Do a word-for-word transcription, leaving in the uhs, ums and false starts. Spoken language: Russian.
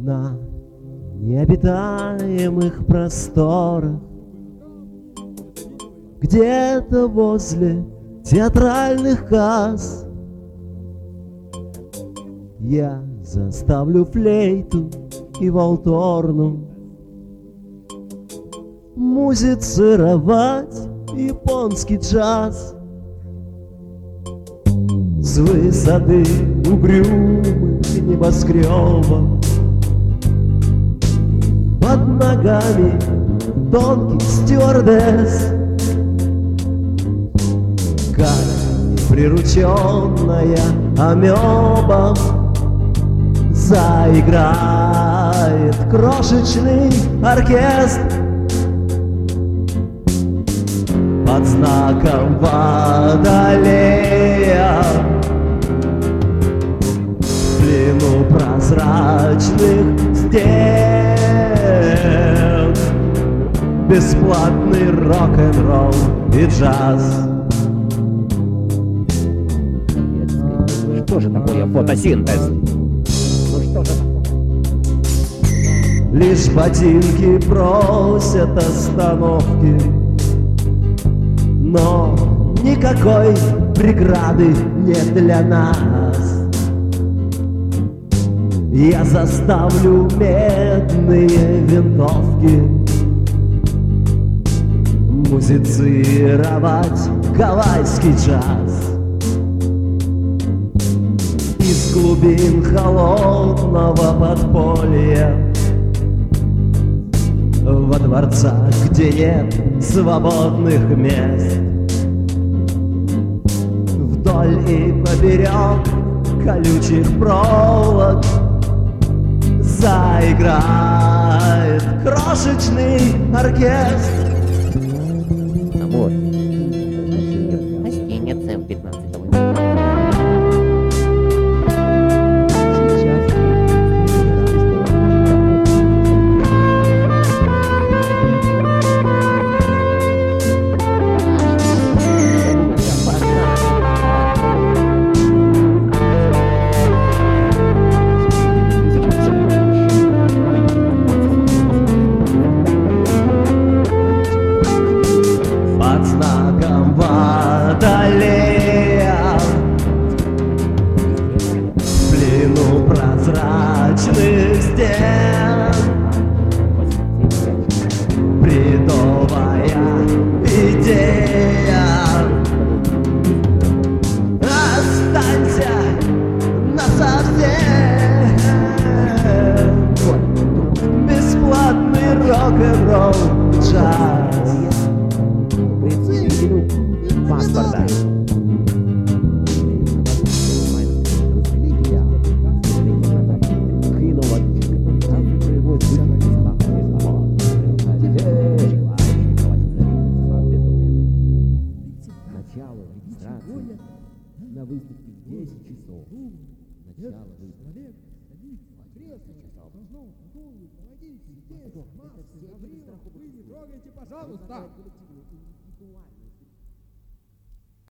на необитаемых просторах, где-то возле театральных касс я заставлю флейту и волторну музицировать японский джаз. С высоты угрюмых небоскребов под ногами тонких стюардесс, как неприрученная амеба, заиграет крошечный оркестр под знаком Водолея. В плену прозрачных стен бесплатный рок-н-ролл и джаз. Что же такое фотосинтез? Ну что же такое? Лишь ботинки просят остановки, но никакой преграды нет для нас. Я заставлю медные винтовки музицировать гавайский джаз. Из глубин холодного подполья, во дворцах, где нет свободных мест, вдоль и поперек колючих проволок заиграет крошечный оркестр. Вот. Гостиница в пятнадцатом. Водолея в плену прозрачных стен бредовая идея. Останься насовсем. Бесплатный рок-н-ролл джаз. Паспорта. Начало регистрации на выставке в десять часов. Начало выставки. Пожалуйста!